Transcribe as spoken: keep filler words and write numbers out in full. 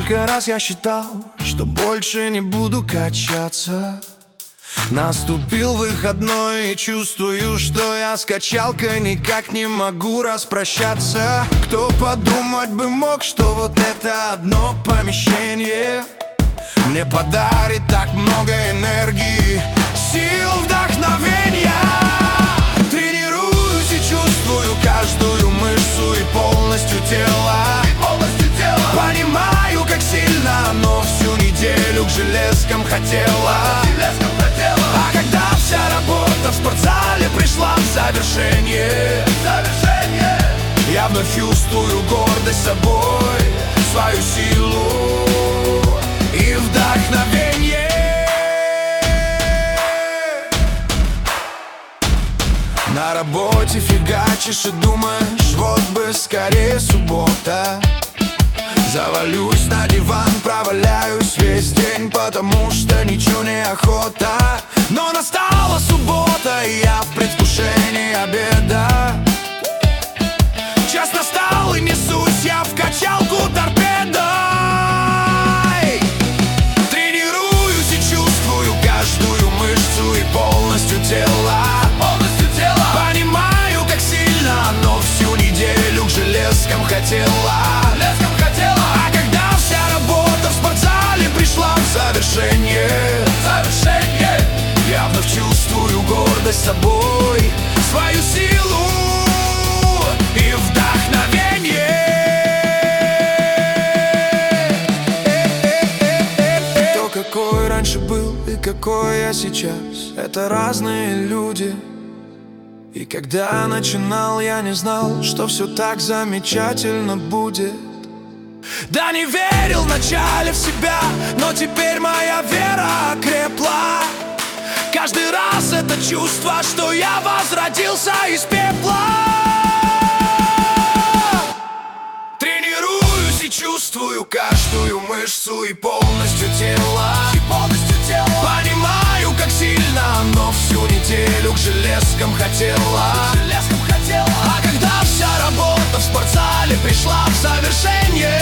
Сколько раз я считал, что больше не буду качаться. Наступил выходной и чувствую, что я с качалкой никак не могу распрощаться. Кто подумать бы мог, что вот это одно помещение мне подарит так много энергии, сил, вдохновения. Тренируюсь и чувствую каждую мышцу и полностью тело. Понимаю, как сильно оно всю неделю к железкам хотело. А когда вся работа в спортзале пришла в завершение, я вновь чувствую гордость собой, свою силу и вдохновение. На работе фигачишь и думаешь, вот бы скорее суббота. Завалюсь на диван, проваляюсь весь день, потому что ничего не охота. Но настала суббота, и я в предвкушении обеда. Час настал, и несусь я в качалку торпедой. Тренируюсь и чувствую каждую мышцу и полностью тело. Понимаю, как сильно оно всю неделю к железкам хотело. А когда вся работа в спортзале пришла в завершение, завершение, я вновь чувствую гордость собой, свою силу и вдохновение. Кто какой раньше был и какой я сейчас, это разные люди. И когда начинал, я не знал, что все так замечательно будет. Да не верил вначале в себя, но теперь моя вера окрепла. Каждый раз это чувство, что я возродился из пепла. Тренируюсь и чувствую каждую мышцу и полностью тело. И полностью тело. Понимаю, как сильно оно всю неделю к железкам хотело. Железкам хотело. А когда вся работа в спортзале пришла в завершение,